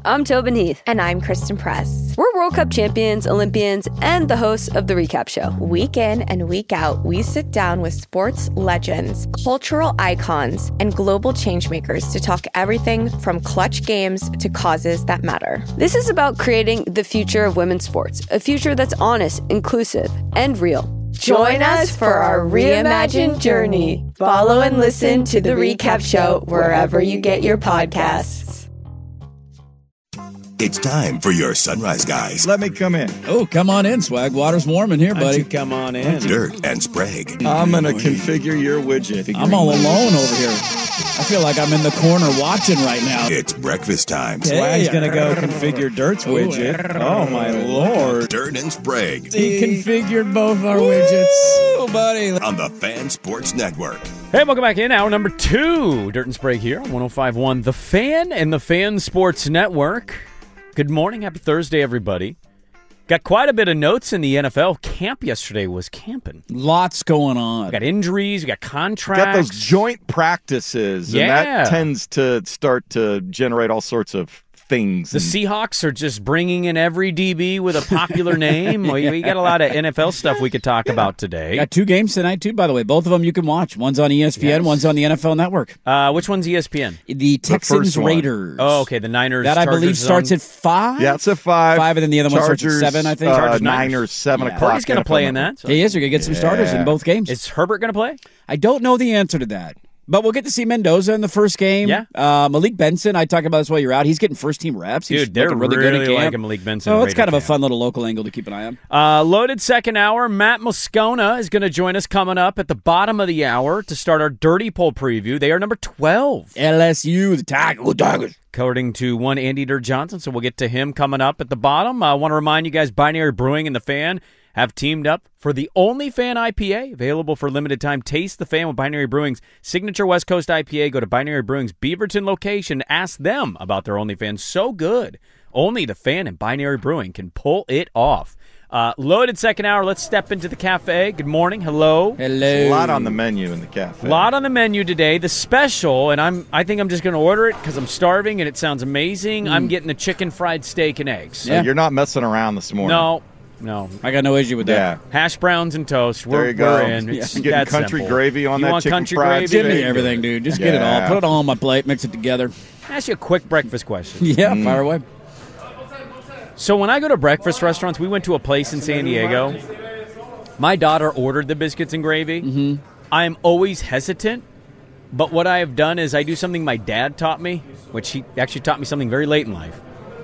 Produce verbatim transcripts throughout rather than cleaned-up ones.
I'm Tobin Heath. And I'm Kristen Press. We're World Cup champions, Olympians, and the hosts of The Recap Show. Week in and week out, we sit down with sports legends, cultural icons, and global changemakers to talk everything from clutch games to causes that matter. This is about creating the future of women's sports, a future that's honest, inclusive, and real. Join us for our reimagined journey. Follow and listen to The Recap Show wherever you get your podcasts. It's time for your Sunrise Guys. Let me come in. Oh, come on in, Swag. Water's warm in here, buddy. Why don't you come on in. Dirt and Sprague. I'm going to configure your widget. I'm all alone over here. I feel like I'm in the corner watching right now. It's breakfast time. Swag's going to go configure Dirt's widget. Oh, my Lord. Dirt and Sprague. He configured both our widgets. Oh, buddy. On the Fan Sports Network. Hey, welcome back in. Hour number two. Dirt and Sprague here on one oh five point one The Fan and the Fan Sports Network. Good morning. Happy Thursday, everybody. Got quite a bit of notes in the N F L. Camp yesterday was camping. Lots going on. We got injuries. We got contracts. Got those joint practices, and Yeah. that tends to start to generate all sorts of things. The and- Seahawks are just bringing in every D B with a popular name. we, we got a lot of N F L stuff we could talk about today. Got two games tonight, too, by the way. Both of them you can watch. One's on E S P N, Yes. one's on the N F L Network. Uh, which one's E S P N? The Texans first one. Raiders. Oh, okay. The Niners. That, I Chargers believe, is starts on. at five? Yeah, it's a five. Five, and then the other one starts at Chargers, seven, I think. Uh, Chargers, Niners, Niners. seven Yeah. o'clock. Purdy's going to N F L play in Network. that. So. He is. You're going to get some starters Yeah. in both games. Is Herbert going to play? I don't know the answer to that. But we'll get to see Mendoza in the first game. Yeah. Uh, Malik Benson, I talked about this while you're out. He's getting first-team reps. He's Dude, they're looking really, really good at camp. liking Malik Benson. So at it's kind of Raider a camp. fun little local angle to keep an eye on. Uh, loaded second hour. Matt Moscona is going to join us coming up at the bottom of the hour to start our Dirty Poll preview. They are number twelve. L S U, the Tigers. Tigers. According to one Andy Dirt Johnson, so we'll get to him coming up at the bottom. I want to remind you guys, Binary Brewing and The Fan have teamed up for the only Fan I P A available for limited time. Taste the Fan with Binary Brewing's signature West Coast I P A. Go to Binary Brewing's Beaverton location. Ask them about their OnlyFans. So good. Only the Fan and Binary Brewing can pull it off. Uh, loaded second hour. Let's step into the cafe. Good morning. Hello. Hello. A lot on the menu in the cafe. A lot on the menu today. The special, and I'm I think I'm just going to order it because I'm starving and it sounds amazing. Mm. I'm getting the chicken fried steak and eggs. So Yeah. you're not messing around this morning. No, no. I got no issue with Yeah. that. Hash browns and toast. We're, There you go. we're in. Yeah. It's You getting that country simple. gravy on you that want chicken country fried gravy? Give me steak? everything, dude. Just get it all. Yeah. Put it all on my plate. Mix it together. Ask you a quick breakfast question. Yeah, Mm. fire away. So when I go to breakfast restaurants, we went to a place in San Diego. My daughter ordered the biscuits and gravy. Mm-hmm. I'm always hesitant, but what I have done is I do something my dad taught me, which he actually taught me something very late in life.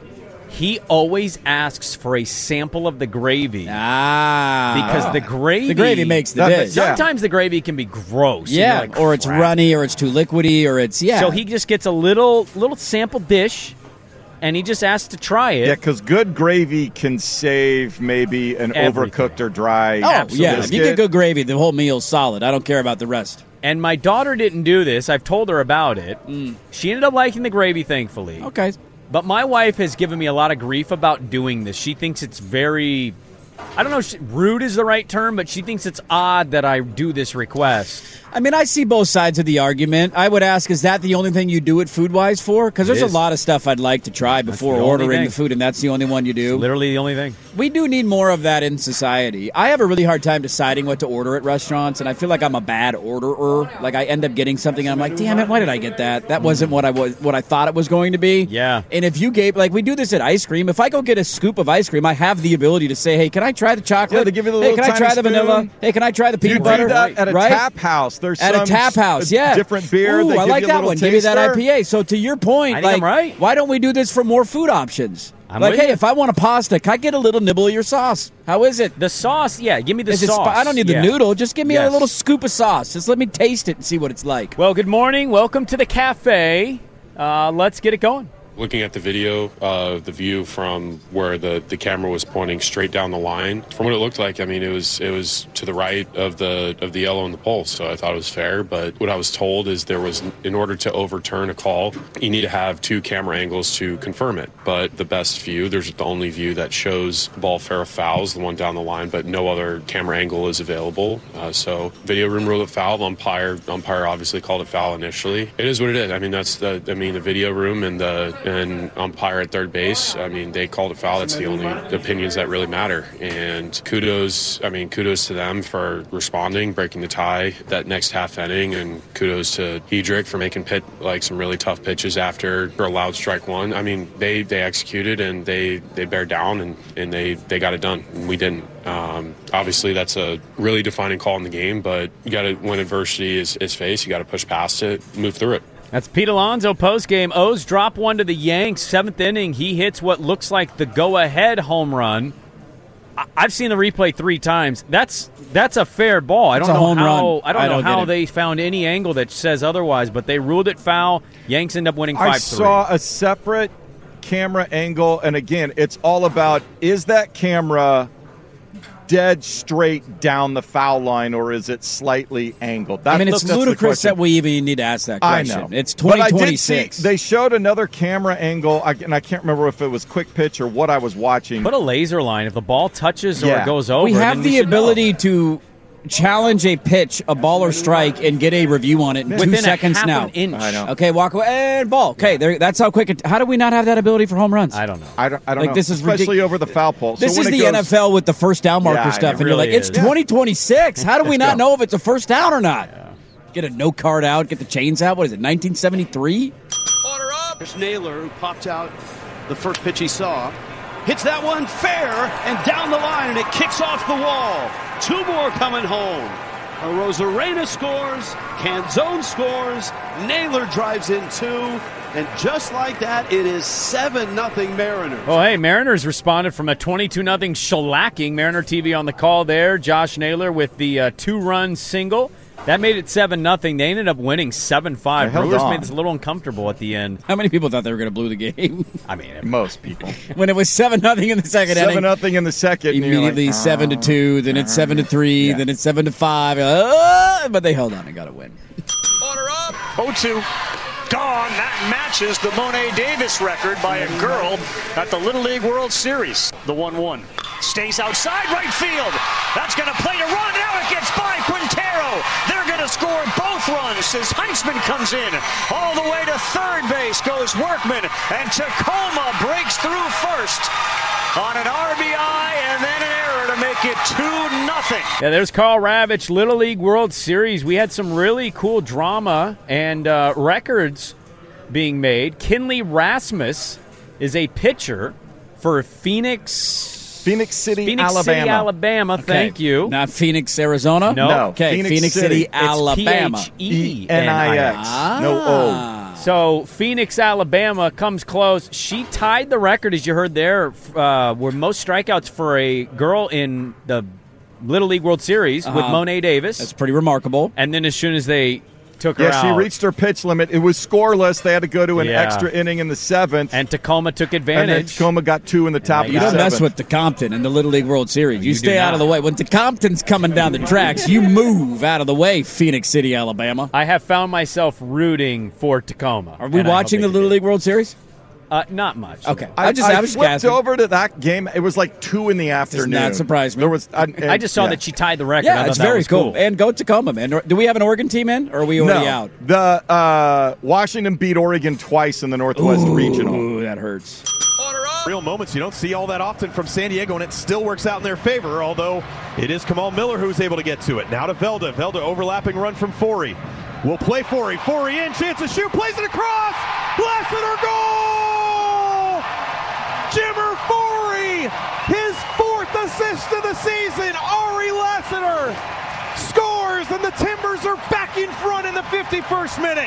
He always asks for a sample of the gravy Ah. because the gravy the gravy makes the That- dish. yeah. sometimes the gravy can be gross. and Yeah, you're like, or it's "Crap." runny, or it's too liquidy, or it's, yeah. So he just gets a little little sample dish, and he just asks to try it. Yeah, because good gravy can save maybe an Everything. overcooked or dry. Oh, yeah. If you biscuit. get good gravy, the whole meal's solid. I don't care about the rest. And my daughter didn't do this. I've told her about it. Mm. She ended up liking the gravy, thankfully. Okay. But my wife has given me a lot of grief about doing this. She thinks it's very, I don't know if rude is the right term, but she thinks it's odd that I do this request. I mean, I see both sides of the argument. I would ask, is that the only thing you do it food-wise for? Because there's It a is. lot of stuff I'd like to try before the only ordering thing. the food, and that's the only one you do. Literally the only thing. We do need more of that in society. I have a really hard time deciding what to order at restaurants, and I feel like I'm a bad orderer. Like, I end up getting something, and I'm like, damn it, why did I get that? That wasn't what I was, what I thought it was going to be. Yeah. And if you gave, like, we do this at ice cream. If I go get a scoop of ice cream, I have the ability to say, hey, can I try the chocolate? Yeah, they give you the Hey, little can I tiny try the spoon. vanilla? Hey, can I try the You peanut do butter? that at a right? tap house. There's At a some tap house, s- yeah. different beer. Ooh, they I give like you a that little one. Give me that taster. I P A. So to your point, I think like, I'm right. why don't we do this for more food options? I'm like, with hey, you. if I want a pasta, can I get a little nibble of your sauce? How is it? The sauce, yeah, give me the Is it sauce. spi- I don't need Yeah. the noodle. Just give me Yes. a little scoop of sauce. Just let me taste it and see what it's like. Well, good morning. Welcome to the cafe. Uh, let's get it going. Looking at the video, uh, the view from where the, the camera was pointing straight down the line, from what it looked like, I mean, it was it was to the right of the of the yellow and the pulse, so I thought it was fair. But what I was told is there was, in order to overturn a call, you need to have two camera angles to confirm it. But the best view, there's the only view that shows the ball fair of fouls, the one down the line, but no other camera angle is available. Uh, so video room ruled it foul. Umpire umpire obviously called it foul initially. It is what it is. I mean, that's the I mean the video room and the and umpire at third base, I mean, they called a foul. That's the only opinions that really matter. And kudos, I mean, kudos to them for responding, breaking the tie that next half inning, and kudos to Hedrick for making pit like some really tough pitches after for allowed strike one. I mean, they they executed and they they bear down and and they they got it done. And we didn't. Um, obviously, that's a really defining call in the game, but you got to, when adversity is, is faced, you got to push past it, move through it. That's Pete Alonso postgame. O's drop one to the Yanks. Seventh inning, he hits what looks like the go-ahead home run. I- I've seen the replay three times. That's that's a fair ball. I don't It's a know home how run. I don't I know don't how get it. they found any angle that says otherwise, but they ruled it foul. Yanks end up winning I five three. saw a separate camera angle, and again, it's all about, is that camera dead straight down the foul line, or is it slightly angled? That, I mean, it's that's the ludicrous question. that we even need to ask that I question. know. It's But I twenty did see- twenty-six. They showed another camera angle, I- and I can't remember if it was quick pitch or what I was watching. Put a laser line. If the ball touches or Yeah. it goes over, we have then the should know. ability to challenge a pitch, a ball or strike, and get a review on it in Within two a seconds half now. an inch. I know. Okay, walk away and ball. Okay, there, that's how quick it. How do we not have that ability for home runs? I don't know. I don't, I don't Like, know. this is especially ridic- over the foul pole. So This when is it the goes- N F L with the first down marker Yeah, stuff, it and you're really like, it's is. twenty twenty-six. How do we Let's not go. know if it's a first down or not? Get a no card out, get the chains out. What is it, nineteen seventy-three? Order up! There's Naylor, who popped out the first pitch he saw. Hits that one fair and down the line, and it kicks off the wall. Two more coming home. Rosarena scores, Canzone scores, Naylor drives in two, and just like that, it is seven nothing Mariners. Oh, hey, Mariners responded from a twenty-two nothing shellacking. Mariner T V on the call there. Josh Naylor with the uh, two-run single. That made it seven nothing. They ended up winning seven five. They held Brewers on. made this a little uncomfortable at the end. How many people thought they were going to blow the game? I mean, Most people. when it was seven nothing in the second Seven inning. nothing in the second. and you're Immediately like, seven to two, then it's seven to three, Yeah. then it's seven to five. Uh, but they held on and got a win. Order up! oh two. Gone. That matches the Monet Davis record by a girl at the Little League World Series. The one one. Stays outside right field. That's going to play a run. Now it gets by Quintero. They're going to score both runs as Heinzman comes in. All the way to third base goes Workman. And Tacoma breaks through first on an R B I and then an error to make it two nothing. Yeah, there's Carl Ravitch, Little League World Series. We had some really cool drama and uh, records being made. Kinley Rasmus is a pitcher for Phoenix... Phoenix City, Phoenix Alabama. City, Alabama. Thank Okay. you. Not Phoenix, Arizona? No. No. Okay, Phoenix Phoenix, City. City, It's Alabama. P H E N I X. Ah. No O. So Phoenix, Alabama comes close. She tied the record, as you heard there, uh, were most strikeouts for a girl in the Little League World Series with Uh-huh. Monet Davis. That's pretty remarkable. And then as soon as they took her Yeah, out, she reached her pitch limit. It was scoreless. They had to go to an Yeah. extra inning in the seventh. and Tacoma took And then advantage. Tacoma got two in the top they of You the don't seventh. mess with the Compton in the Little League World Series. You, You do stay out not. of the way. When the Compton's coming down the tracks, you move out of the way, Phoenix City, Alabama. I have found myself rooting for Tacoma. Are we and I hope watching they the Little did. League World Series? Uh, not much. Okay. I, I just I I was flipped asking. over to that game. It was like two in the afternoon. not surprise me. There was. I, I just saw yeah. that she tied the record. I Yeah, thought it's that very was cool. And go Tacoma, man. Do we have an Oregon team in, or are we already no, out? The uh, Washington beat Oregon twice in the Northwest Regional. Ooh, that hurts. Order up! Real moments you don't see all that often from San Diego, and it still works out in their favor, although it is Kamal Miller who's able to get to it. Now to Velda. Velda overlapping run from Forey. Will play Forey. Forey in, chance to shoot, plays it across! Lassiter goal! Jimmer Forey, his fourth assist of the season. Ari Lassiter scores, and the Timbers are back in front in the fifty-first minute.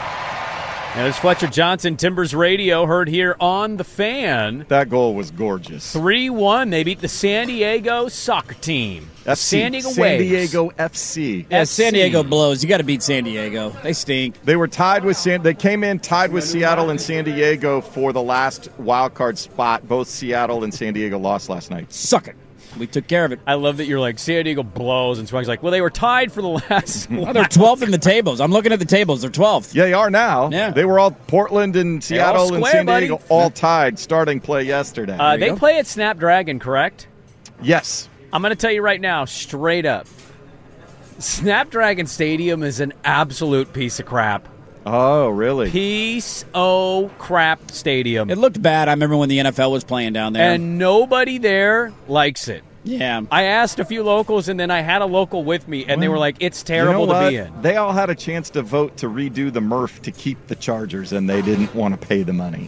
Now, there's Fletcher Johnson, Timbers Radio, heard here on The Fan. That goal was gorgeous. three one. They beat the San Diego soccer team. F C, San Diego San Waves. Diego F C. Yeah, F C. San Diego blows. You got to beat San Diego. They stink. They were tied with San. They came in tied with Seattle and San Diego for the last wild card spot. Both Seattle and San Diego lost last night. Suck it. We took care of it. I love that you're like, San Diego blows, and Swag's like, well, they were tied for the last Oh, they're twelfth in the tables. I'm looking at the tables. They're twelfth. Yeah, they are now. Yeah. They were all Portland and Seattle and square, San buddy. Diego all tied starting play yesterday. Uh, you they go. play at Snapdragon, correct? yes. I'm going to tell you right now, straight up, Snapdragon Stadium is an absolute piece of crap. Oh, really? Piece o' crap stadium. It looked bad. I remember when the N F L was playing down there. And nobody there likes it. Yeah. I asked a few locals, and then I had a local with me, and well, they were like, it's terrible you know to what? be in. They all had a chance to vote to redo the Murph to keep the Chargers, and they didn't want to pay the money.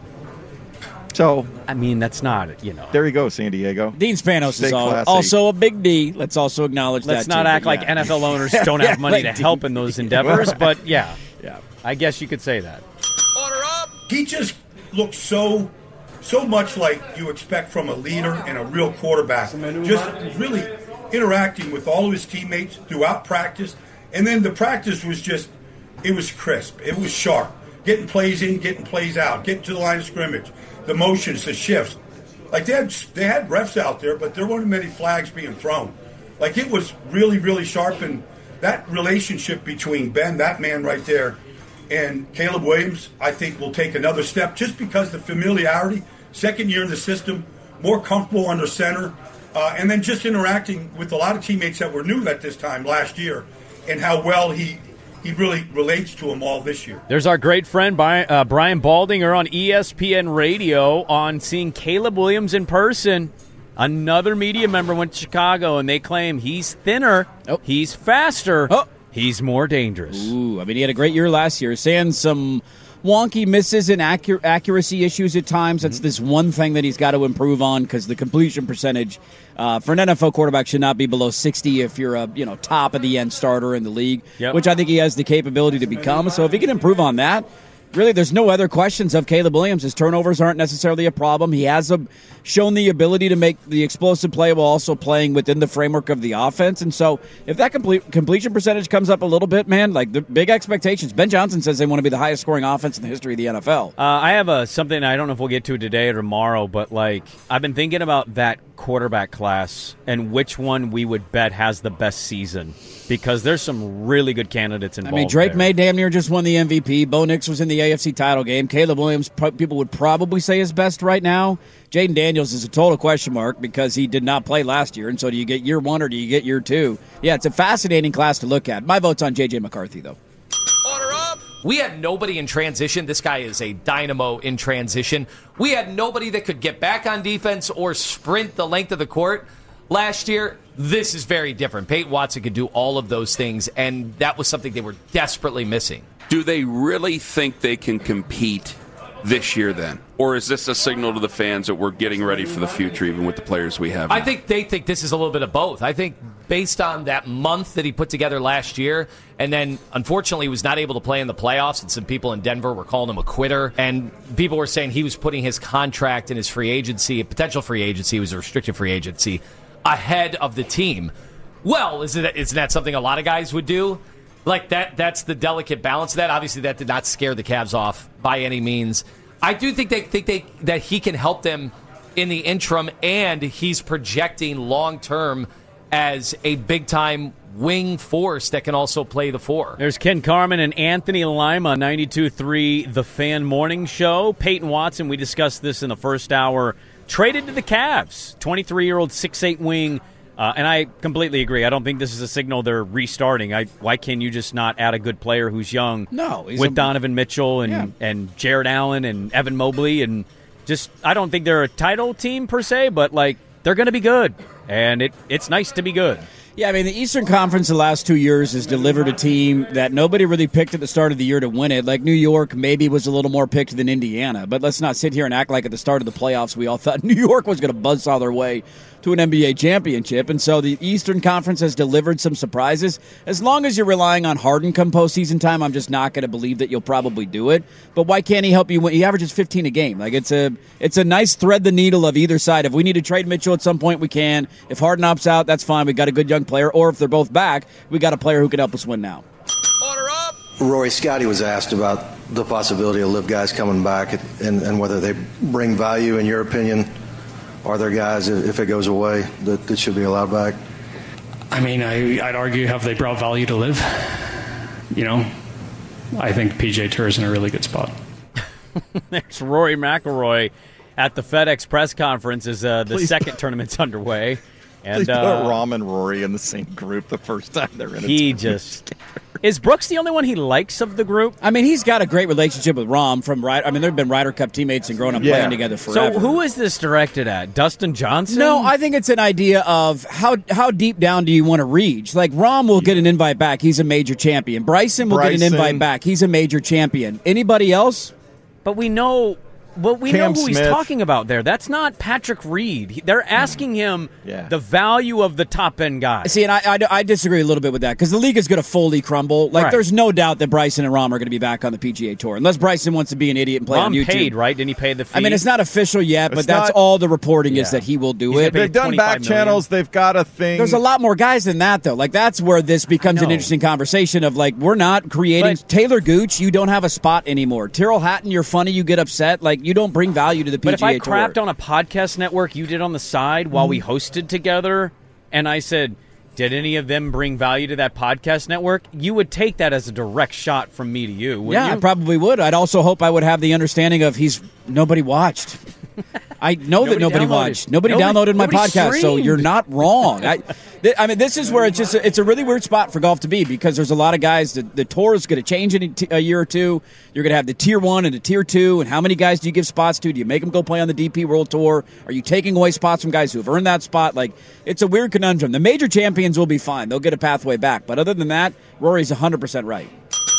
So, I mean, that's not, you know. There you go, San Diego. Dean Spanos is all, also a big D. Let's also acknowledge Let's that, not too, act like yeah. N F L owners don't have money like to help in those endeavors, but yeah. Yeah. I guess you could say that. Order up! He just looks so... so much like you expect from a leader and a real quarterback. Just really interacting with all of his teammates throughout practice. And then the practice was just, it was crisp. It was sharp. Getting plays in, getting plays out, getting to the line of scrimmage. The motions, the shifts. Like they had, they had refs out there, but there weren't many flags being thrown. Like it was really, really sharp. And that relationship between Ben, that man right there, and Caleb Williams, I think will take another step just because the familiarity. Second year in the system, more comfortable under center, uh, and then just interacting with a lot of teammates that were new at this time last year, and how well he he really relates to them all this year. There's our great friend Brian, uh, Brian Baldinger on E S P N Radio on seeing Caleb Williams in person. Another media member went to Chicago, and they claim he's thinner, oh. he's faster, oh. he's more dangerous. Ooh, I mean, he had a great year last year, saying some wonky misses and accur- accuracy issues at times. That's mm-hmm. this one thing that he's got to improve on because the completion percentage uh, for an N F L quarterback should not be below sixty if you're a you know top of the end starter in the league, yep. which I think he has the capability to become. So if he can improve on that, really there's no other questions of Caleb Williams. His turnovers aren't necessarily a problem. He has a, shown the ability to make the explosive play while also playing within the framework of the offense. And so if that complete, completion percentage comes up a little bit, man, like the big expectations. Ben Johnson says they want to be the highest scoring offense in the history of the N F L. Uh, I have a, something I don't know if we'll get to today or tomorrow, but like I've been thinking about that quarterback class and which one we would bet has the best season. Because there's some really good candidates involved. I mean, Drake there. May damn near just won the M V P. Bo Nix was in the A F C title game. Caleb Williams, people would probably say is best right now. Jaden Daniels is a total question mark because he did not play last year. And so do you get year one or do you get year two? Yeah, it's a fascinating class to look at. My vote's on J J McCarthy, though. Order up! We had nobody in transition. This guy is a dynamo in transition. We had nobody that could get back on defense or sprint the length of the court. Last year, this is very different. Peyton Watson could do all of those things, and that was something they were desperately missing. Do they really think they can compete this year then? Or is this a signal to the fans that we're getting ready for the future even with the players we have now? I think they think this is a little bit of both. I think based on that month that he put together last year, and then unfortunately he was not able to play in the playoffs, and some people in Denver were calling him a quitter, and people were saying he was putting his contract and his free agency, potential free agency, it was a restricted free agency, ahead of the team. Well, isn't that, isn't that something a lot of guys would do? Like, that that's the delicate balance of that. Obviously, that did not scare the Cavs off by any means. I do think they think they that he can help them in the interim, and he's projecting long-term as a big-time wing force that can also play the four. There's Ken Carman and Anthony Lima, ninety-two point three The Fan Morning Show. Peyton Watson, we discussed this in the first hour, traded to the Cavs, twenty-three-year-old six eight wing, uh, and I completely agree. I don't think this is a signal they're restarting. I, why can you just not add a good player who's young? No, he's with a, Donovan Mitchell and, yeah. and Jared Allen and Evan Mobley, and just I don't think they're a title team per se, but like they're going to be good, and it it's nice to be good. Yeah, I mean, the Eastern Conference the last two years has delivered a team that nobody really picked at the start of the year to win it. Like New York maybe was a little more picked than Indiana. But let's not sit here and act like at the start of the playoffs we all thought New York was going to buzzsaw their way to an N B A championship. And so the Eastern Conference has delivered some surprises. As long as you're relying on Harden come postseason time, I'm just not going to believe that you'll probably do it. But why can't he help you win? He averages fifteen a game. Like it's a it's a nice thread the needle of either side. If we need to trade Mitchell at some point, we can. If Harden opts out, that's fine. We got a good young player. Or if they're both back, we got a player who can help us win now. Order up! Rory Scotty was asked about the possibility of live guys coming back and, and whether they bring value, in your opinion. Are there guys, if it goes away, that, that should be allowed back? I mean, I, I'd argue, have they brought value to live? You know, I think P J Tucker is in a really good spot. There's Rory McIlroy at the FedEx press conference as uh, the Please. second tournament's underway. And they put uh, Rahm and Rory in the same group the first time they're in. He a just is Brooks the only one he likes of the group? I mean, he's got a great relationship with Rahm from Ryder. I mean, they've been Ryder Cup teammates and grown up Yeah. playing together forever. So who is this directed at? Dustin Johnson? No, I think it's an idea of how how deep down do you want to reach? Like, Rahm will get an invite back. He's a major champion. Bryson will get an Bryson. invite back. He's a major champion. Anybody else? But we know, well, we Cam know who he's Smith. talking about there. That's not Patrick Reed. He- They're asking him Yeah. the value of the top end guy. See, and I, I, I disagree a little bit with that because the league is going to fully crumble. Like, Right. there's no doubt that Bryson and Rahm are going to be back on the P G A Tour, unless Bryson wants to be an idiot and play on Rahm YouTube. paid, right? Didn't he pay the fee? I mean, it's not official yet, but It's that's not- all the reporting is Yeah. that he will do He's it. gonna pay They've done back channels. They've got a thing. There's a lot more guys than that, though. Like, that's where this becomes an know. interesting conversation of, like, we're not creating Taylor Gooch. You don't have a spot anymore. Tyrrell Hatton, you're funny. You get upset. Like, you don't bring value to the P G A But if I Tour. crapped on a podcast network you did on the side while we hosted together, and I said, did any of them bring value to that podcast network? You would take that as a direct shot from me to you, wouldn't Yeah, you? I probably would. I'd also hope I would have the understanding of he's nobody watched. I know that Nobody nobody downloaded. watched. Nobody, Nobody- downloaded my nobody podcast, so streamed. you're not wrong. I, th- I mean, this is where it's just a, it's a really weird spot for golf to be because there's a lot of guys. that the tour is going to change in a, t- a year or two. You're going to have the tier one and the tier two, and how many guys do you give spots to? Do you make them go play on the D P World Tour? Are you taking away spots from guys who have earned that spot? Like, it's a weird conundrum. The major champions will be fine; they'll get a pathway back. But other than that, Rory's one hundred percent right.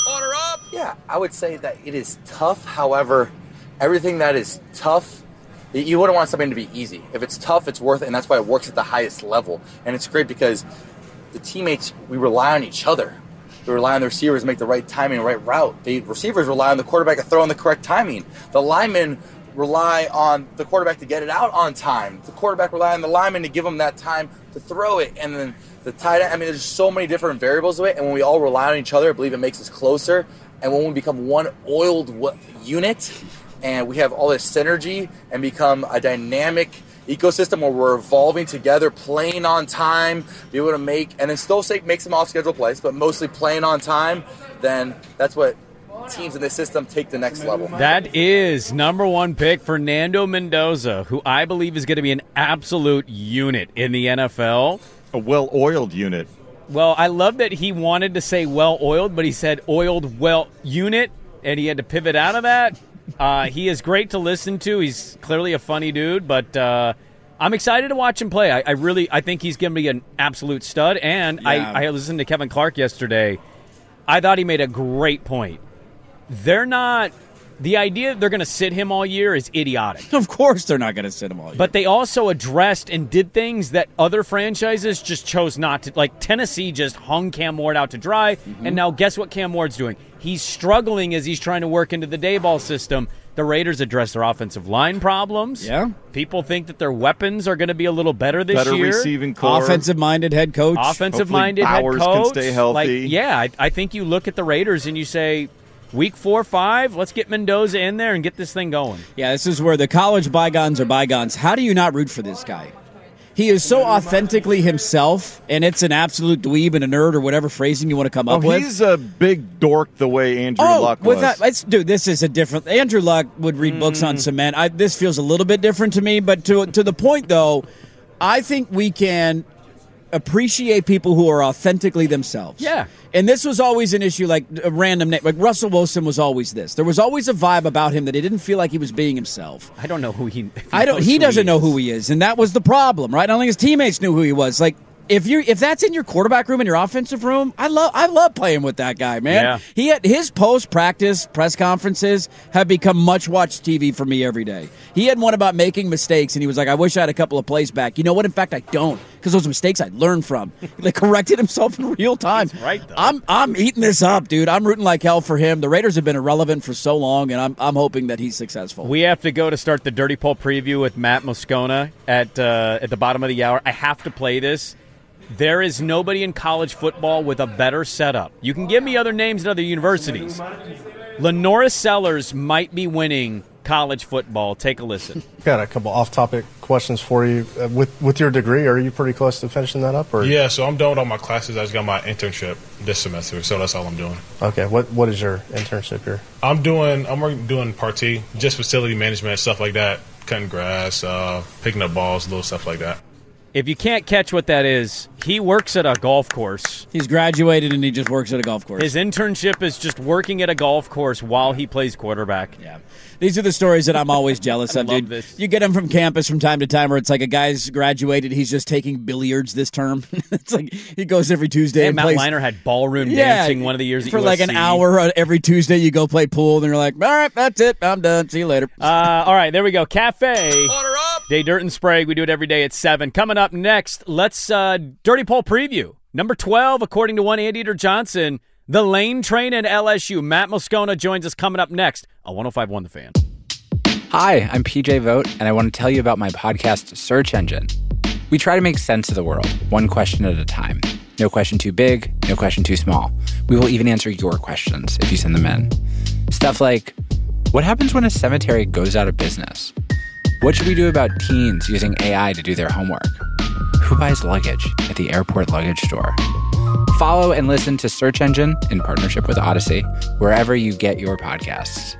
Yeah, I would say that it is tough. However, everything that is tough, y- you wouldn't want something to be easy. If it's tough, it's worth it, and that's why it works at the highest level. And it's great because the teammates, we rely on each other. We rely on the receivers to make the right timing, right route. The receivers rely on the quarterback to throw in the correct timing. The linemen rely on the quarterback to get it out on time. The quarterback rely on the lineman to give them that time to throw it. And then the tight end, I mean, there's so many different variables to it. And when we all rely on each other, I believe it makes us closer. And when we become one oiled w- unit and we have all this synergy and become a dynamic ecosystem where we're evolving together, playing on time, be able to make, and then still say, make some off-schedule plays, but mostly playing on time, then that's what teams in this system take the next level. That is number one pick, Fernando Mendoza, who I believe is going to be an absolute unit in the N F L. A well-oiled unit. Well, I love that he wanted to say well-oiled, but he said oiled well unit, and he had to pivot out of that. Uh, he is great to listen to. He's clearly a funny dude, but uh, I'm excited to watch him play. I, I really, I think he's going to be an absolute stud. And Yeah. I, I listened to Kevin Clark yesterday. I thought he made a great point. They're not. The idea that they're going to sit him all year is idiotic. Of course, they're not going to sit him all year. But they also addressed and did things that other franchises just chose not to. Like Tennessee just hung Cam Ward out to dry, Mm-hmm. and now guess what Cam Ward's doing? He's struggling as he's trying to work into the day ball system. The Raiders address their offensive line problems. Yeah. People think that their weapons are going to be a little better this Better year. receiving core. Offensive-minded head coach. Offensive-minded head Bowers coach. can stay healthy. Like, yeah, I, I think you look at the Raiders and you say, week four, five, let's get Mendoza in there and get this thing going. Yeah, this is where the college bygones are bygones. How do you not root for this guy? He is so authentically himself, and it's an absolute dweeb and a nerd or whatever phrasing you want to come Oh, up with. he's a big dork the way Andrew Oh, Luck with was. that, let's dude. This is a different. Andrew Luck would read books on cement. I, this feels a little bit different to me, but to to the point though, I think we can appreciate people who are authentically themselves. Yeah. And this was always an issue, like a random name. Like Russell Wilson was always this. There was always a vibe about him that he didn't feel like he was being himself. I don't know who he. if I don't. knows He who doesn't know is. who he is, and that was the problem, right? I don't think his teammates knew who he was. Like if you if that's in your quarterback room and your offensive room, I love I love playing with that guy, man. Yeah. He had his post practice press conferences have become much watched T V for me every day. He had one about making mistakes, and he was like, "I wish I had a couple of plays back." You know what? In fact, I don't, because those mistakes I learned from. He like corrected himself in real time. He's right, though. I'm I'm eating this up, dude. I'm rooting like hell for him. The Raiders have been irrelevant for so long, and I'm I'm hoping that he's successful. We have to go to start the Dirty Poll preview with Matt Moscona at uh, at the bottom of the hour. I have to play this. There is nobody in college football with a better setup. You can give me other names at other universities. Lenora Sellers might be winning college football. Take a listen. Got a couple off-topic questions for you. Uh, with with your degree, are you pretty close to finishing that up? Or Yeah, so I'm done with all my classes. I just got my internship this semester, so that's all I'm doing. Okay. What what is your internship here? I'm doing I'm working, doing party, just facility management, stuff like that, cutting grass, uh, picking up balls, little stuff like that. If you can't catch what that is, he works at a golf course. He's graduated and he just works at a golf course. His internship is just working at a golf course while he plays quarterback. Yeah. These are the stories that I'm always jealous of, dude. This. You get them from campus from time to time where it's like a guy's graduated, he's just taking billiards this term. It's like he goes every Tuesday and, and Matt plays. Liner had ballroom Yeah, dancing one of the years at for U S C. like an hour every Tuesday. You go play pool, and you're like, all right, that's it. I'm done. See you later. Uh, all right, there we go. Cafe. Order up. Day Dirt and Sprague. We do it every day at seven. Coming up next, let's uh, Dirty Poll preview. Number twelve, according to one Anteater Johnson, the lane train at L S U. Matt Moscona joins us coming up next on one oh five point one The Fan. Hi, I'm P J Vogt, and I want to tell you about my podcast, Search Engine. We try to make sense of the world, one question at a time. No question too big, no question too small. We will even answer your questions if you send them in. Stuff like, what happens when a cemetery goes out of business? What should we do about teens using A I to do their homework? Who buys luggage at the airport luggage store? Follow and listen to Search Engine in partnership with Odyssey, wherever you get your podcasts.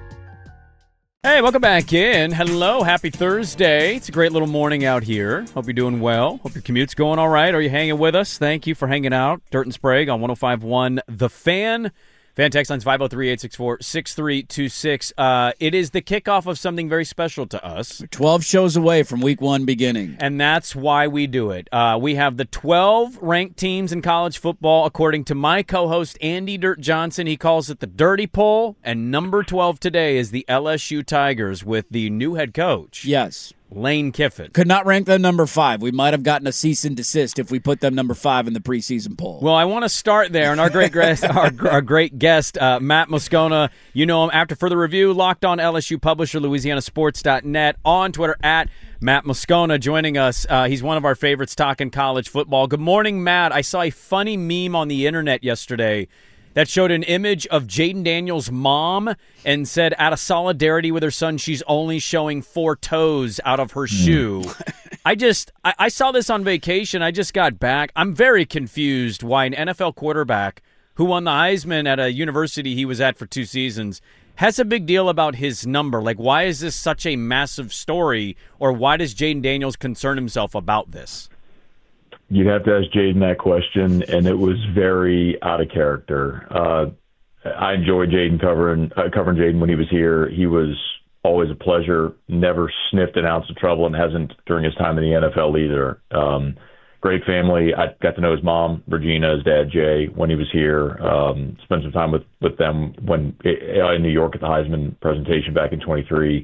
Hey, welcome back in. Hello, happy Thursday. It's a great little morning out here. Hope you're doing well. Hope your commute's going all right. Are you hanging with us? Thank you for hanging out. Dirt and Sprague on one oh five point one The Fan. Fan text line's five oh three, eight six four, six three two six. Uh, it is the kickoff of something very special to us. We're twelve shows away from week one beginning. And that's why we do it. Uh, we have the twelve ranked teams in college football, according to my co-host, Andy Dirt Johnson. He calls it the Dirty Poll. And number twelve today is the L S U Tigers with the new head coach. Yes. Lane Kiffin. Could not rank them number five. We might have gotten a cease and desist if we put them number five in the preseason poll. Well, I want to start there. And our great guest, our, our great guest, uh, Matt Moscona, you know him after further review, Locked On L S U publisher, Louisiana Sports dot net, on Twitter at Matt Moscona, joining us. Uh, he's one of our favorites talking college football. Good morning, Matt. I saw a funny meme on the internet yesterday that showed an image of Jaden Daniels' mom and said, out of solidarity with her son, she's only showing four toes out of her mm. shoe. I just, I, I saw this on vacation. I just got back. I'm very confused why an N F L quarterback who won the Heisman at a university he was at for two seasons has a big deal about his number. Like, why is this such a massive story, or why does Jaden Daniels concern himself about this? You'd have to ask Jaden that question, and it was very out of character. Uh, I enjoyed Jaden covering uh, covering Jaden when he was here. He was always a pleasure, never sniffed an ounce of trouble, and hasn't during his time in the N F L either. Um, great family. I got to know his mom, Regina, his dad, Jay, when he was here. Um, spent some time with, with them when in New York at the Heisman presentation back in twenty-three.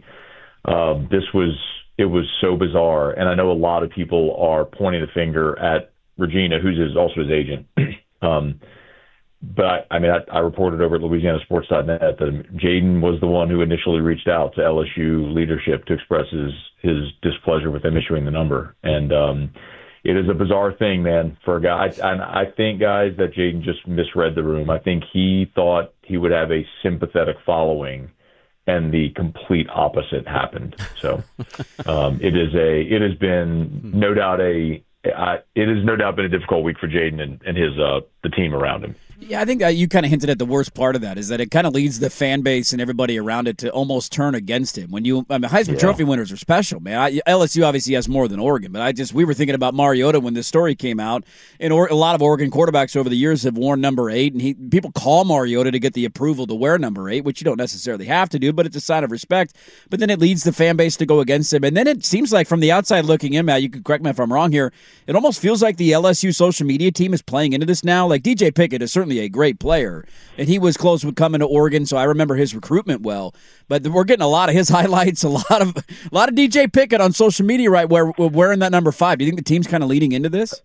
Um, this was... It was so bizarre, and I know a lot of people are pointing the finger at Regina, who's his, also his agent. um, but, I, I mean, I, I reported over at Louisiana Sports dot net that Jaden was the one who initially reached out to L S U leadership to express his, his displeasure with them issuing the number. And um, it is a bizarre thing, man, for a guy. I, and I think, guys, that Jaden just misread the room. I think he thought he would have a sympathetic following, and the complete opposite happened. So um, it is a, it has been no doubt a, uh, it has no doubt been a difficult week for Jaden and, and his, uh, the team around him. Yeah, I think uh, you kind of hinted at the worst part of that is that it kind of leads the fan base and everybody around it to almost turn against him. When you, I mean, Heisman yeah. Trophy winners are special, man. I, L S U obviously has more than Oregon, but I just, we were thinking about Mariota when this story came out, and or, a lot of Oregon quarterbacks over the years have worn number eight, and he people call Mariota to get the approval to wear number eight, which you don't necessarily have to do, but it's a sign of respect. But then it leads the fan base to go against him, and then it seems like from the outside looking in, Matt, you could correct me if I'm wrong here, it almost feels like the L S U social media team is playing into this now. Like D J Pickett is certainly a great player, and he was close with coming to Oregon, so I remember his recruitment well. But we're getting a lot of his highlights, a lot of a lot of D J Pickett on social media right where we're wearing that number five. Do you think the team's kind of leading into this?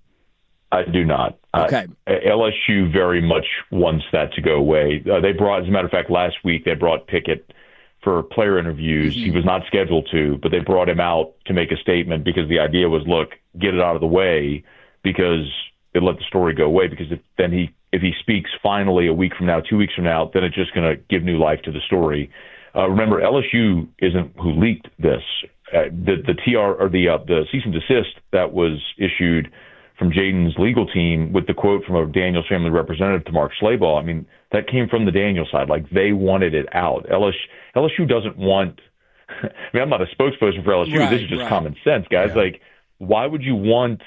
I do not. Okay. Uh, L S U very much wants that to go away. Uh, they brought, as a matter of fact, last week they brought Pickett for player interviews. Mm-hmm. He was not scheduled to, but they brought him out to make a statement because the idea was, look, get it out of the way because it let the story go away, because if, then he if he speaks finally a week from now, two weeks from now, then it's just going to give new life to the story. Uh, remember, L S U isn't who leaked this. Uh, the the T R or the uh, the cease and desist that was issued from Jaden's legal team with the quote from a Daniels family representative to Mark Schlabach, I mean, that came from the Daniels side. Like, they wanted it out. L S U, L S U doesn't want – I mean, I'm not a spokesperson for L S U. Right, this is just right. common sense, guys. Yeah. Like, why would you want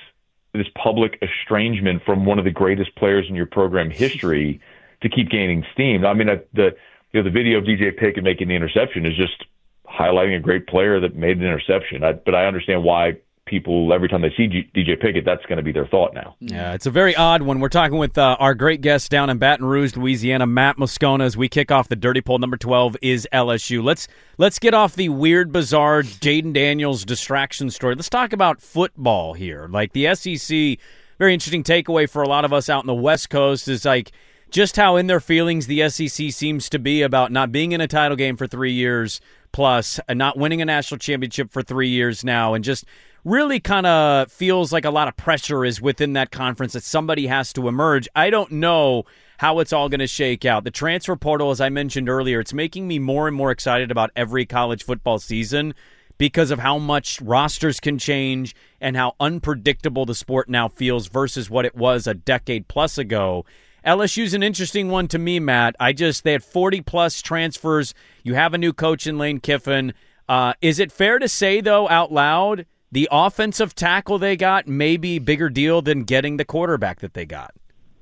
this public estrangement from one of the greatest players in your program history to keep gaining steam. I mean, the you know the video of D J Pickett making the interception is just highlighting a great player that made an interception. I, but I understand why people, every time they see G- D J Pickett, that's going to be their thought now. Yeah, it's a very odd one. We're talking with uh, our great guest down in Baton Rouge, Louisiana, Matt Moscona, as we kick off the Dirty Poll. Number twelve is L S U. Let's let's get off the weird, bizarre Jaden Daniels distraction story. Let's talk about football here. Like the S E C, very interesting takeaway for a lot of us out in the West Coast is like just how in their feelings the S E C seems to be about not being in a title game for three years plus, and not winning a national championship for three years now, and just really kind of feels like a lot of pressure is within that conference that somebody has to emerge. I don't know how it's all going to shake out. The transfer portal, as I mentioned earlier, it's making me more and more excited about every college football season because of how much rosters can change and how unpredictable the sport now feels versus what it was a decade plus ago. L S U's an interesting one to me, Matt. I just, they had forty plus transfers. You have a new coach in Lane Kiffin. Uh, is it fair to say, though, out loud, the offensive tackle they got may be a bigger deal than getting the quarterback that they got?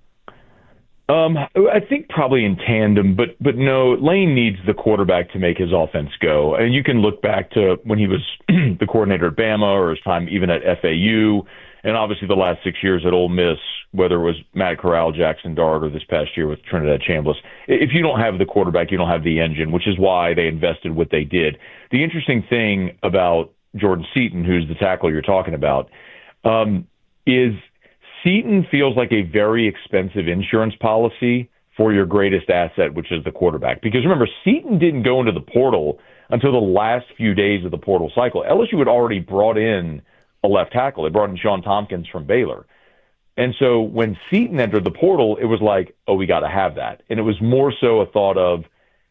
Um, I think probably in tandem, but but no, Lane needs the quarterback to make his offense go. And you can look back to when he was the coordinator at Bama or his time even at F A U, and obviously the last six years at Ole Miss, whether it was Matt Corral, Jackson Dart, or this past year with Trinidad Chambliss. If you don't have the quarterback, you don't have the engine, which is why they invested what they did. The interesting thing about Jordan Seaton, who's the tackle you're talking about, um, is Seaton feels like a very expensive insurance policy for your greatest asset, which is the quarterback. Because remember, Seaton didn't go into the portal until the last few days of the portal cycle. L S U had already brought in a left tackle. They brought in Sean Tompkins from Baylor. And so when Seaton entered the portal, it was like, oh, we got to have that. And it was more so a thought of,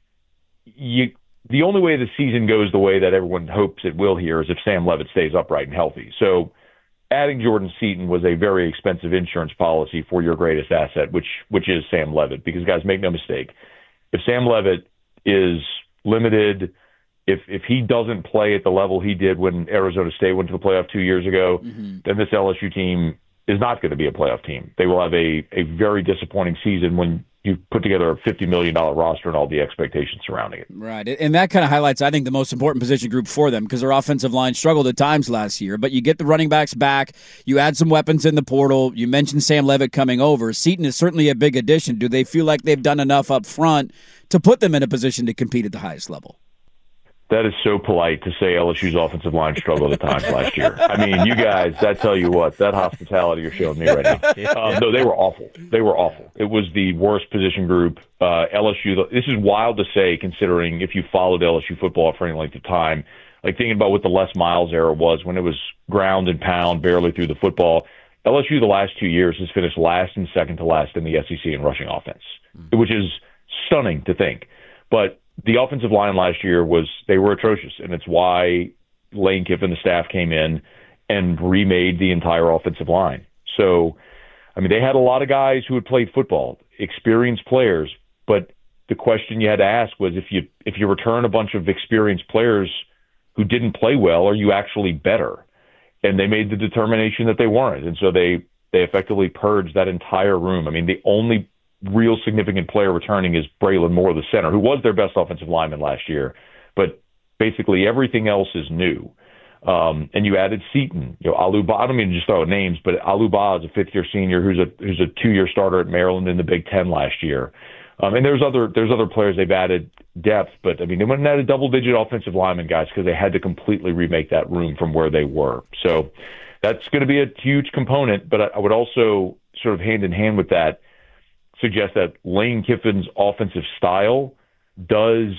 you. The only way the season goes the way that everyone hopes it will here is if Sam Levitt stays upright and healthy. So adding Jordan Seaton was a very expensive insurance policy for your greatest asset, which which is Sam Levitt. Because, guys, make no mistake, if Sam Levitt is limited, if if he doesn't play at the level he did when Arizona State went to the playoff two years ago, mm-hmm. then this L S U team is not going to be a playoff team. They will have a, a very disappointing season when you put together a fifty million dollars roster and all the expectations surrounding it. Right, and that kind of highlights, I think, the most important position group for them because their offensive line struggled at times last year. But you get the running backs back, you add some weapons in the portal, you mentioned Sam Levitt coming over. Seaton is certainly a big addition. Do they feel like they've done enough up front to put them in a position to compete at the highest level? That is so polite to say L S U's offensive line struggled at times last year. I mean, you guys, I tell you what, that hospitality you're showing me right now. Um, no, they were awful. They were awful. It was the worst position group. Uh, L S U, this is wild to say considering if you followed L S U football for any length of time, like thinking about what the Les Miles era was when it was ground and pound, barely through the football. L S U the last two years has finished last and second to last in the S E C in rushing offense, mm. which is stunning to think. But the offensive line last year was, they were atrocious, and it's why Lane Kiffin, the staff, came in and remade the entire offensive line. So, I mean, they had a lot of guys who had played football, experienced players, but the question you had to ask was if you if you return a bunch of experienced players who didn't play well, are you actually better? And they made the determination that they weren't, and so they, they effectively purged that entire room. I mean, the only real significant player returning is Braylon Moore, the center, who was their best offensive lineman last year. But basically everything else is new. Um, and you added Seaton, you know, Aluba. I don't mean to just throw out names, but Aluba is a fifth-year senior who's a who's a two-year starter at Maryland in the Big Ten last year. Um, and there's other there's other players they've added depth, but I mean they went and added double-digit offensive lineman guys because they had to completely remake that room from where they were. So that's going to be a huge component. But I, I would also sort of hand in hand with that suggest that Lane Kiffin's offensive style does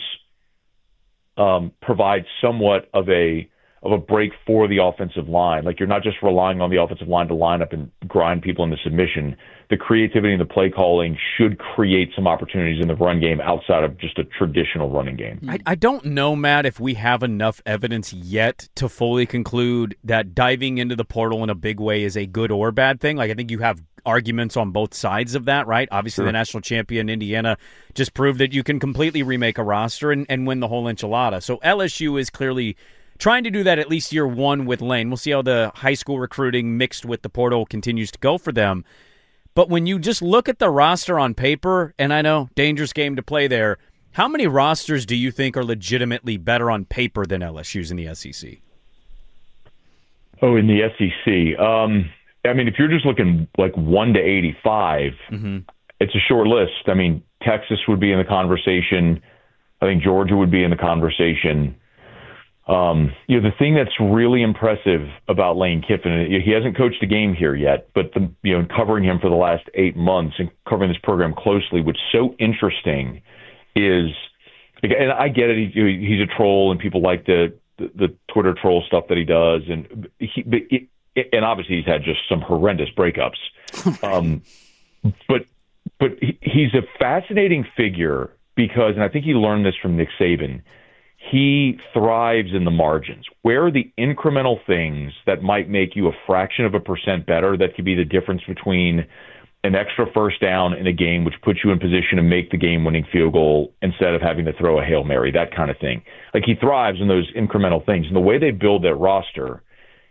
um, provide somewhat of a of a break for the offensive line. Like, you're not just relying on the offensive line to line up and grind people into submission. The creativity and the play calling should create some opportunities in the run game outside of just a traditional running game. I, I don't know, Matt, if we have enough evidence yet to fully conclude that diving into the portal in a big way is a good or bad thing. Like, I think you have arguments on both sides of that, right? Obviously, sure. The national champion Indiana just proved that you can completely remake a roster and, and win the whole enchilada. So L S U is clearly trying to do that at least year one with Lane. We'll see how the high school recruiting mixed with the portal continues to go for them. But when you just look at the roster on paper, and I know, dangerous game to play there, how many rosters do you think are legitimately better on paper than L S U's in the S E C? Oh, in the S E C. Um, I mean, if you're just looking like one to eighty-five, mm-hmm. it's a short list. I mean, Texas would be in the conversation. I think Georgia would be in the conversation. Um, you know, the thing that's really impressive about Lane Kiffin, he hasn't coached a game here yet, but the, you know, covering him for the last eight months and covering this program closely, what's so interesting is, and I get it, he, he's a troll and people like the, the, the Twitter troll stuff that he does. And he, but it, and obviously he's had just some horrendous breakups. um, but, but he, he's a fascinating figure because, and I think he learned this from Nick Saban, he thrives in the margins. Where are the incremental things that might make you a fraction of a percent better that could be the difference between an extra first down in a game, which puts you in position to make the game-winning field goal instead of having to throw a Hail Mary, that kind of thing. Like, he thrives in those incremental things. And the way they build their roster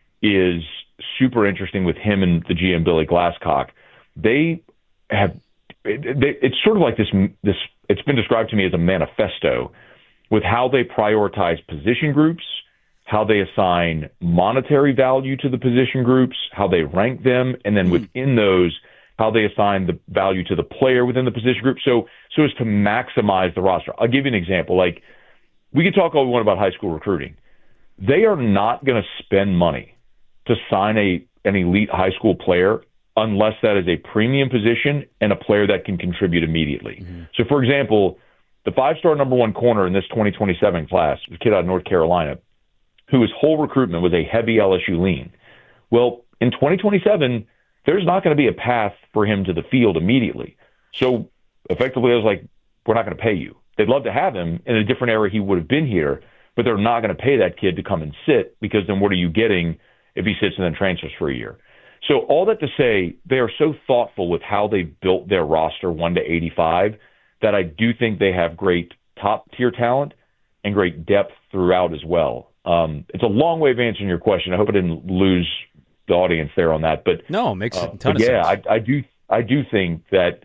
is super interesting with him and the G M, Billy Glasscock. They have it, – it's sort of like this, this – it's been described to me as a manifesto with how they prioritize position groups, how they assign monetary value to the position groups, how they rank them, and then within those, how they assign the value to the player within the position group. So, so as to maximize the roster. I'll give you an example. Like, we can talk all we want about high school recruiting. They are not going to spend money to sign a an elite high school player unless that is a premium position and a player that can contribute immediately. Mm-hmm. So, for example, the five-star number one corner in this twenty twenty-seven class was a kid out of North Carolina who his whole recruitment was a heavy L S U lean. Well, in twenty twenty-seven, there's not going to be a path for him to the field immediately. So effectively, I was like, we're not going to pay you. They'd love to have him in a different era. He would have been here, but they're not going to pay that kid to come and sit because then what are you getting if he sits and then transfers for a year? So all that to say, they are so thoughtful with how they built their roster one to eighty-five that I do think they have great top-tier talent and great depth throughout as well. Um, it's a long way of answering your question. I hope I didn't lose the audience there on that. But no, it makes uh, a ton of yeah, sense. I, I do I do think that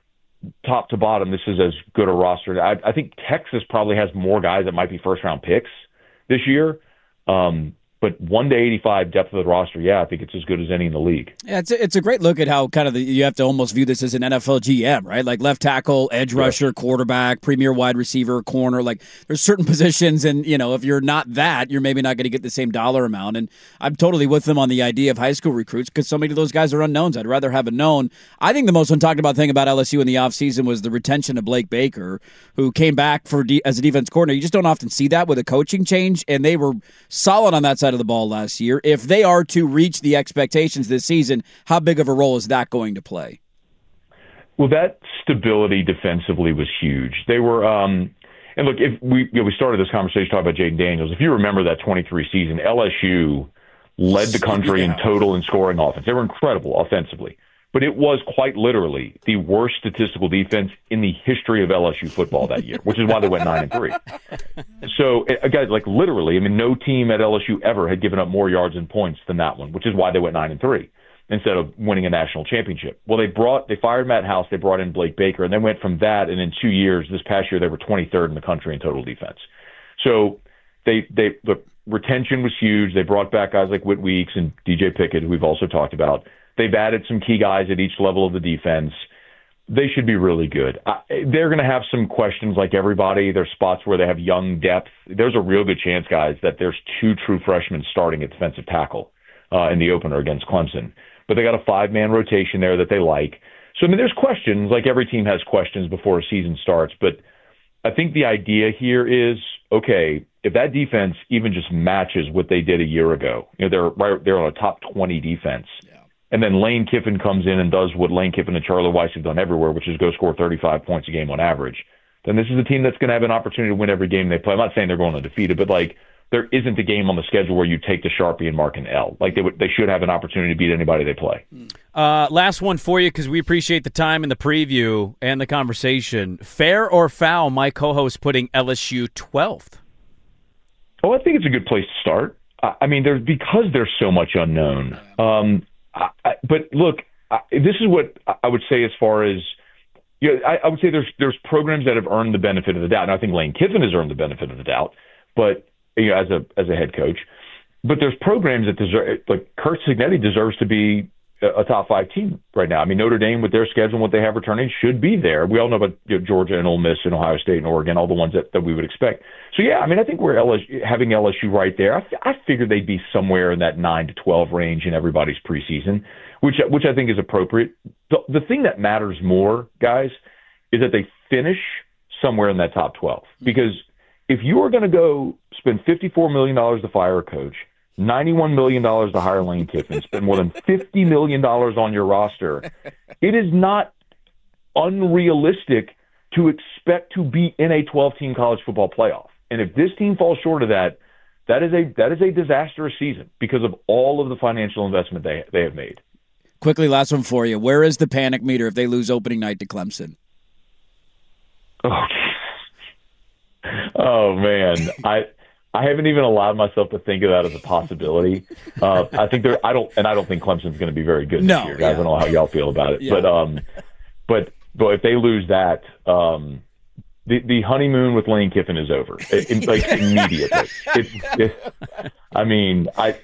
top to bottom, this is as good a roster. I, I think Texas probably has more guys that might be first-round picks this year. Um, But one to eighty-five depth of the roster, yeah, I think it's as good as any in the league. Yeah, it's a, it's a great look at how kind of the, you have to almost view this as an N F L G M, right? Like left tackle, edge rusher, quarterback, premier wide receiver, corner. Like there's certain positions, and you know if you're not that, you're maybe not going to get the same dollar amount. And I'm totally with them on the idea of high school recruits because so many of those guys are unknowns. I'd rather have a known. I think the most untalked about thing about L S U in the offseason was the retention of Blake Baker, who came back for de- as a defense coordinator. You just don't often see that with a coaching change, and they were solid on that side of the ball last year. If they are to reach the expectations this season, how big of a role is that going to play? Well, that stability defensively was huge. They were, um, and look, if we you know, we started this conversation talking about Jaden Daniels. If you remember that twenty-three season, L S U led the country yeah. in total and scoring offense. They were incredible offensively. But it was quite literally the worst statistical defense in the history of L S U football that year, which is why they went nine and three. So, guys, like literally, I mean, no team at L S U ever had given up more yards and points than that one, which is why they went nine and three instead of winning a national championship. Well, they brought, they fired Matt House, they brought in Blake Baker, and they went from that, and in two years, this past year, they were twenty-third in the country in total defense. So, they they the retention was huge. They brought back guys like Whit Weeks and D J Pickett, who we've also talked about. They've added some key guys at each level of the defense. They should be really good. I, they're going to have some questions like everybody. There's spots where they have young depth. There's a real good chance, guys, that there's two true freshmen starting at defensive tackle uh, in the opener against Clemson. But they got a five-man rotation there that they like. So, I mean, there's questions. Like every team has questions before a season starts. But I think the idea here is, okay, if that defense even just matches what they did a year ago, you know, they're right, they're on a top twenty defense. Yeah. And then Lane Kiffin comes in and does what Lane Kiffin and Charlie Weiss have done everywhere, which is go score thirty-five points a game on average. Then this is a team that's going to have an opportunity to win every game they play. I'm not saying they're going undefeated, but like there isn't a game on the schedule where you take the Sharpie and mark an L. Like they would, they should have an opportunity to beat anybody they play. Uh, last one for you because we appreciate the time and the preview and the conversation. Fair or foul? My co-host putting L S U twelfth. Oh, I think it's a good place to start. I, I mean, there's because there's so much unknown. Um, I, I, but look, I, this is what I would say as far as, you know, I, I would say there's there's programs that have earned the benefit of the doubt, and I think Lane Kiffin has earned the benefit of the doubt, but you know, as a as a head coach. But there's programs that deserve, like Curt Cignetti deserves to be a, a top five team right now. I mean, Notre Dame with their schedule and what they have returning should be there. We all know about you know, Georgia and Ole Miss and Ohio State and Oregon, all the ones that, that we would expect. So yeah, I mean, I think we're L S U, having L S U right there. I, I figured they'd be somewhere in that nine to twelve range in everybody's preseason, which which I think is appropriate. The, the thing that matters more, guys, is that they finish somewhere in that top twelve. Because if you are going to go spend fifty-four million dollars to fire a coach, ninety-one million dollars to hire Lane Kiffin, spend more than fifty million dollars on your roster, it is not unrealistic to expect to be in a twelve-team college football playoff. And if this team falls short of that, that is a that is a disastrous season because of all of the financial investment they they have made. Quickly, last one for you. Where is the panic meter if they lose opening night to Clemson? Oh, oh man, I I haven't even allowed myself to think of that as a possibility. Uh, I think there. I don't, and I don't think Clemson's going to be very good no, this year, guys. Yeah. I don't know how y'all feel about it, Yeah. but um, but but if they lose that, um, the the honeymoon with Lane Kiffin is over, it, it, like immediately. It, it, I mean, I.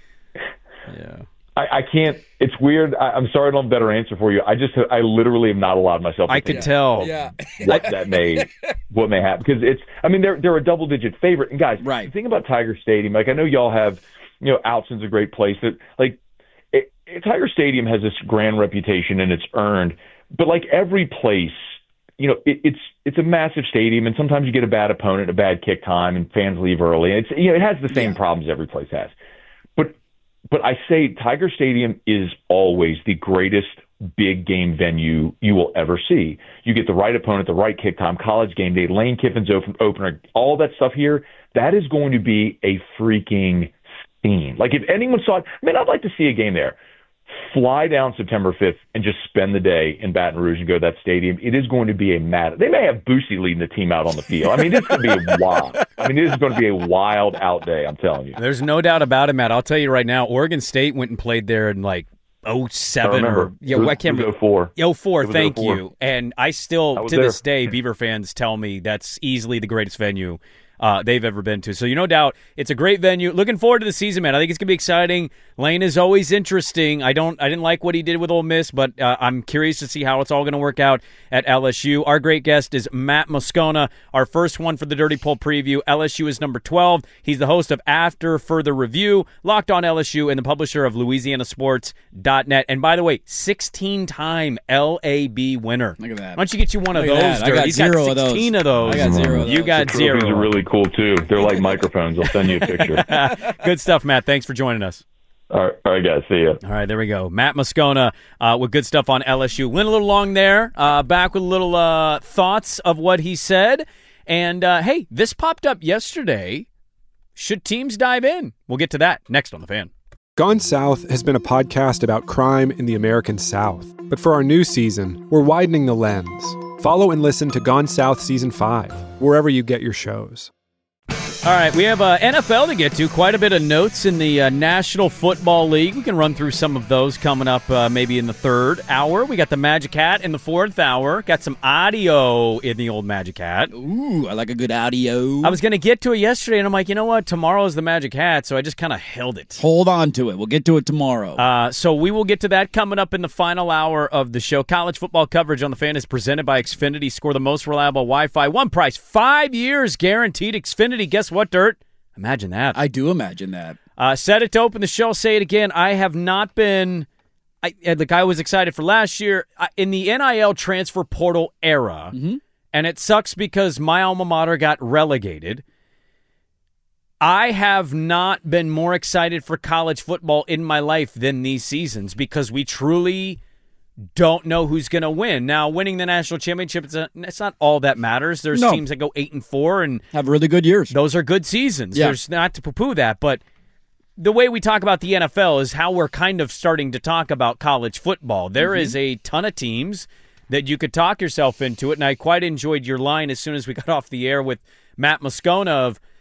Yeah. I, I can't. It's weird. I, I'm sorry, I don't have a better answer for you. I just, I literally have not allowed myself. To I think could tell. Yeah. what that may, what may happen because it's. I mean, they're they're a double digit favorite. And guys, right. The thing about Tiger Stadium, like I know y'all have, you know, Alston's a great place. That like, it, it, Tiger Stadium has this grand reputation and it's earned. But like every place, you know, it, it's it's a massive stadium, and sometimes you get a bad opponent, a bad kick time, and fans leave early. It's you know, it has the same yeah. problems every place has. But But I say Tiger Stadium is always the greatest big game venue you will ever see. You get the right opponent, the right kick time, college game day, Lane Kiffin's open, opener, all that stuff here. That is going to be a freaking scene. Like if anyone saw it, I mean, I'd like to see a game there. Fly down September fifth and just spend the day in Baton Rouge and go to that stadium. It is going to be a mad. They may have Boosie leading the team out on the field. I mean, this is going to be a wild. I mean, this is going to be a wild out day. I'm telling you. There's no doubt about it, Matt. I'll tell you right now. Oregon State went and played there in like oh seven or yeah, was, I can't remember. oh four oh four Thank oh four you. And I still I to there. this day, Beaver fans tell me that's easily the greatest venue Uh, they've ever been to. So you no doubt it's a great venue. Looking forward to the season, man. I think it's gonna be exciting. Lane is always interesting. I don't I didn't like what he did with Ole Miss, but uh, I'm curious to see how it's all gonna work out at L S U. Our great guest is Matt Moscona, our first one for the Dirty Poll preview. L S U is number twelve. He's the host of After Further Review, Locked On L S U, and the publisher of Louisiana Sports dot net. And by the way, sixteen-time L A B winner. Look at that. Why don't you get you one Look of at those, that. I Dirty? got He's zero got of those. sixteen of those. I got zero of You those. got the zero. trophies are really cool too. They're like microphones. I'll send you a picture. Good stuff, Matt. Thanks for joining us. All right, all right, guys. See ya. All right, there we go. Matt Moscona uh, with good stuff on L S U. Went a little long there. Uh, back with a little uh, thoughts of what he said. And, uh, hey, this popped up yesterday. Should teams dive in? We'll get to that next on The Fan. Gone South has been a podcast about crime in the American South. But for our new season, we're widening the lens. Follow and listen to Gone South Season five, wherever you get your shows. All right, we have uh, N F L to get to. Quite a bit of notes in the uh, National Football League. We can run through some of those coming up uh, maybe in the third hour. We got the Magic Hat in the fourth hour. Got some audio in the old Magic Hat. Ooh, I like a good audio. I was going to get to it yesterday, and I'm like, you know what? Tomorrow's the Magic Hat, so I just kind of held it. Hold on to it. We'll get to it tomorrow. Uh, so we will get to that coming up in the final hour of the show. College football coverage on The Fan is presented by Xfinity. Score the most reliable Wi-Fi. One price, five years guaranteed. Xfinity, guess what, Dirt? Imagine that. I do imagine that. Uh, set it to open the show. Say it again. I have not been I, – like I was excited for last year. I, in the N I L transfer portal era, mm-hmm. and it sucks because my alma mater got relegated, I have not been more excited for college football in my life than these seasons because we truly – don't know who's going to win. Now, winning the national championship, it's, a, it's not all that matters. There's no. teams that go eight and four and have really good years. Those are good seasons. Yeah. There's not to poo-poo that, but the way we talk about the N F L is how we're kind of starting to talk about college football. There mm-hmm. is a ton of teams that you could talk yourself into it, and I quite enjoyed your line as soon as we got off the air with Matt Moscona of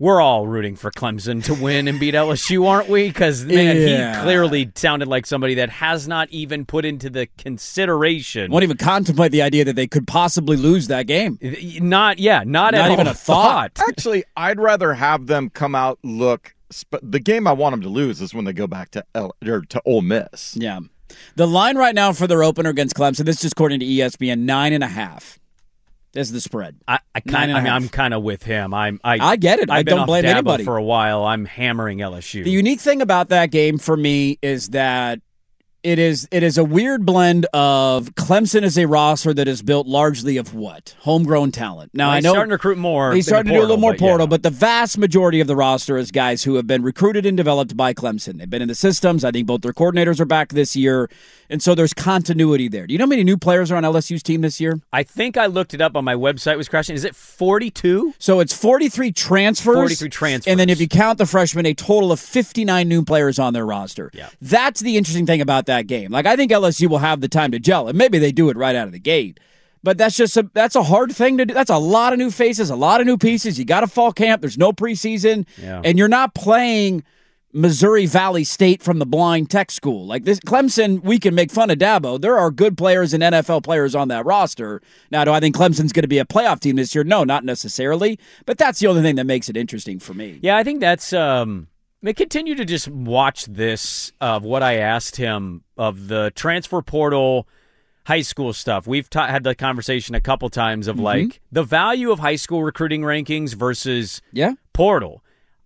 we're all rooting for Clemson to win and beat L S U, aren't we? Because, man, Yeah. he clearly sounded like somebody that has not even put into the consideration. Won't even contemplate the idea that they could possibly lose that game. Not, yeah, not, Not at even all a thought. Actually, I'd rather have them come out look. Sp- the game I want them to lose is when they go back to L- or to Ole Miss. Yeah. The line right now for their opener against Clemson, this is just according to E S P N, nine and a half. This is the spread. I, I, Nine kinda, and a I mean, half. I'm kind of with him. I'm, I, I get it. I've I been don't off blame Dabo anybody. for a while. I'm hammering L S U. The unique thing about that game for me is that it is it is a weird blend of Clemson is a roster that is built largely of what? Homegrown talent. Now, Well, I he's know starting to recruit more. He's in the starting to do a little portal, more but yeah. portal, but the vast majority of the roster is guys who have been recruited and developed by Clemson. They've been in the systems. I think both their coordinators are back this year, and so there's continuity there. Do you know how many new players are on L S U's team this year? I think I looked it up on my website. It was crashing. Is it forty-two? So it's forty-three transfers. forty-three transfers. And then if you count the freshmen, a total of fifty-nine new players on their roster. Yeah. That's the interesting thing about that game. Like, I think L S U will have the time to gel, and maybe they do it right out of the gate. But that's just a that's a hard thing to do. That's a lot of new faces, a lot of new pieces. You got a fall camp. There's no preseason. Yeah. And you're not playing Missouri Valley State from the blind tech school. Like this Clemson, we can make fun of Dabo. There are good players and N F L players on that roster. Now, do I think Clemson's going to be a playoff team this year? No, not necessarily. But that's the only thing that makes it interesting for me. Yeah, I think that's. Um, I continue to just watch this of what I asked him of the transfer portal, high school stuff. We've ta- had the conversation a couple times of Mm-hmm. like the value of high school recruiting rankings versus yeah. portal.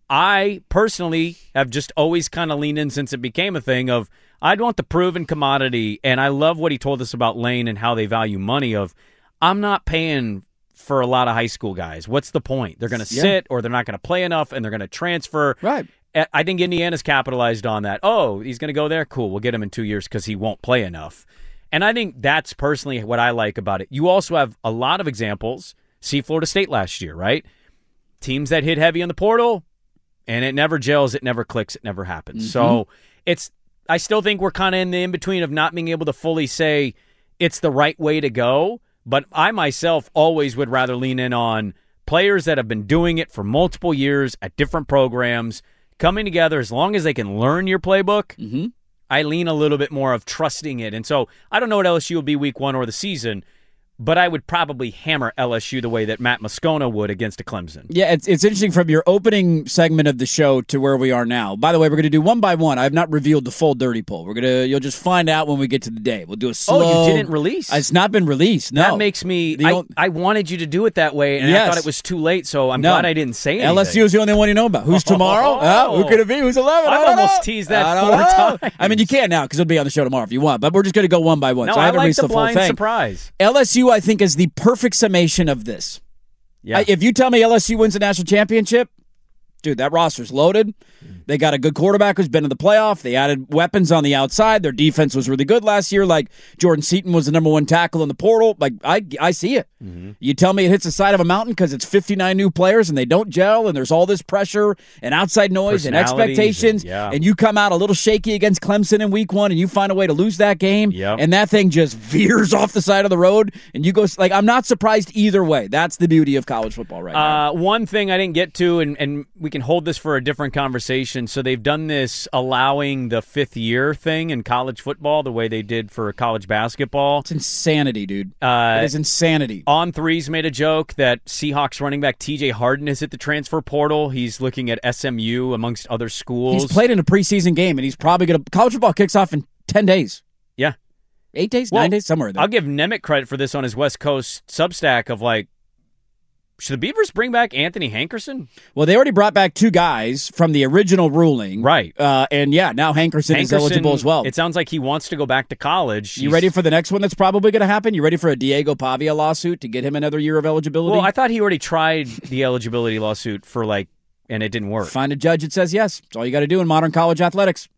I personally have just always kind of leaned in since it became a thing of I'd want the proven commodity, and I love what he told us about Lane and how they value money of I'm not paying for a lot of high school guys. What's the point? They're going to Yeah. sit or they're not going to play enough and they're going to transfer. Right. I think Indiana's capitalized on that. Oh, he's going to go there? Cool. We'll get him in two years because he won't play enough. And I think that's personally what I like about it. You also have a lot of examples. See Florida State last year, right? Teams that hit heavy on the portal, and it never gels, it never clicks, it never happens. Mm-hmm. So it's. I still think we're kind of in the in-between of not being able to fully say it's the right way to go, but I myself always would rather lean in on players that have been doing it for multiple years at different programs, coming together as long as they can learn your playbook. Mm-hmm. I lean a little bit more of trusting it. And so I don't know what L S U will be week one or the season, but I would probably hammer L S U the way that Matt Moscona would against a Clemson. Yeah, it's it's interesting from your opening segment of the show to where we are now. By the way, we're going to do one by one. I have not revealed the full dirty poll. We're gonna you'll just find out when we get to the day. We'll do a slow. Oh, you didn't release? It's not been released. No, That makes me. The I, old- I wanted you to do it that way, and I Yes. thought it was too late. So I'm No. glad I didn't say anything. L S U is the only one you know about. Who's tomorrow? Oh, who could it be? Who's eleven? I've I don't almost know. teased that I don't four know. times. I mean, you can now because it'll be on the show tomorrow if you want. But we're just going to go one by one. No, so I I haven't like released the the full blind thing. surprise. L S U, I think, is the perfect summation of this. Yeah. I- if you tell me L S U wins the national championship, dude, that roster's loaded. They got a good quarterback who's been in the playoff. They added weapons on the outside. Their defense was really good last year. Like Jordan Seaton was the number one tackle in the portal. Like I, I see it. Mm-hmm. You tell me it hits the side of a mountain because it's fifty-nine new players and they don't gel and there's all this pressure and outside noise and Personalities expectations. and- yeah. And you come out a little shaky against Clemson in week one and you find a way to lose that game. Yep. And that thing just veers off the side of the road and you go like I'm not surprised either way. That's the beauty of college football right now. Uh, one thing I didn't get to, and, and we can hold this for a different conversation. So they've done this allowing the fifth year thing in college football the way they did for college basketball. It's insanity, dude. Uh, it is insanity. On Threes made a joke that Seahawks running back T J Harden is at the transfer portal. He's looking at S M U amongst other schools. He's played in a preseason game, and he's probably going to – college football kicks off in ten days. Yeah. Eight days? Well, nine days? Somewhere there. I'll give Nemec credit for this on his West Coast Substack of like, should the Beavers bring back Anthony Hankerson? Well, they already brought back two guys from the original ruling. Right. Uh, and, yeah, now Hankerson, is eligible as well. It sounds like he wants to go back to college. You He's- ready for the next one that's probably going to happen? You ready for a Diego Pavia lawsuit to get him another year of eligibility? Well, I thought he already tried the eligibility lawsuit for like, and it didn't work. Find a judge that says yes. That's all you got to do in modern college athletics.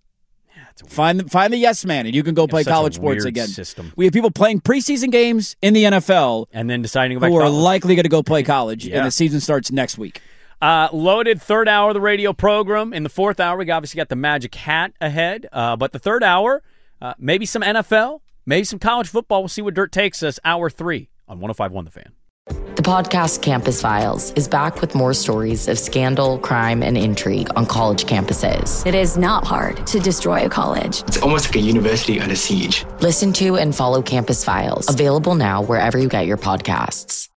Find the, find the yes man, and you can go play such a college sports weird again. system. We have people playing preseason games in the N F L And then deciding to go back who to are college. likely going to go play college, Yeah. and the season starts next week. Uh, loaded third hour of the radio program. In the fourth hour, we obviously got the Magic Hat ahead. Uh, but the third hour, uh, maybe some N F L, maybe some college football. We'll see where Dirt takes us. Hour three on one oh five point one The Fan. The podcast Campus Files is back with more stories of scandal, crime, and intrigue on college campuses. It is not hard to destroy a college. It's almost like a university under siege. Listen to and follow Campus Files, available now wherever you get your podcasts.